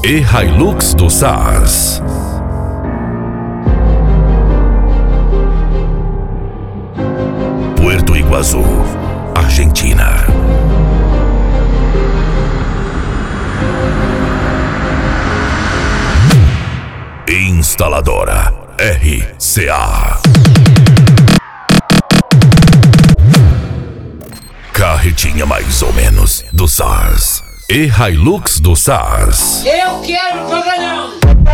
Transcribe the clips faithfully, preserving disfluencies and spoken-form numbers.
e Hilux do Sass. Puerto Iguaçu, Argentina. Instaladora R C A. Carretinha mais ou menos do Sass e Hilux do Sass. Eu quero pagalhão.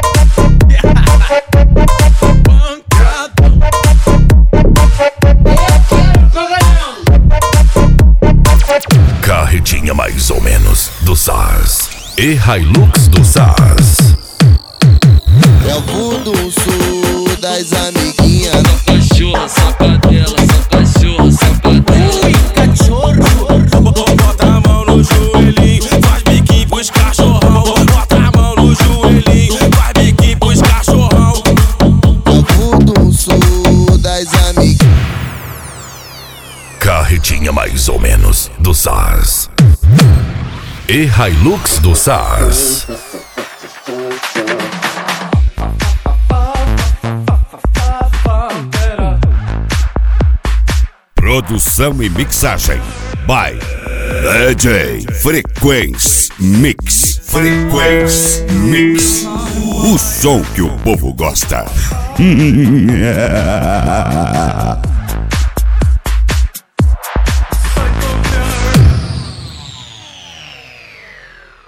Carretinha mais ou menos do Sass e Hilux do Sass. É o furdunço das amiguinhas. Cachorra, sapadela, cachorra, sapadela. Ui, cachorro. Bota a mão no joelhinho, faz biquinho pros cachorrão. Bota a mão no joelhinho, faz biquinho pros cachorrão. É o furdunço das amiguinhas. Carretinha mais ou menos do Sass e Hilux do Sass. Produção e mixagem by D J Frequency Mix. Frequency Mix. O som que o povo gosta.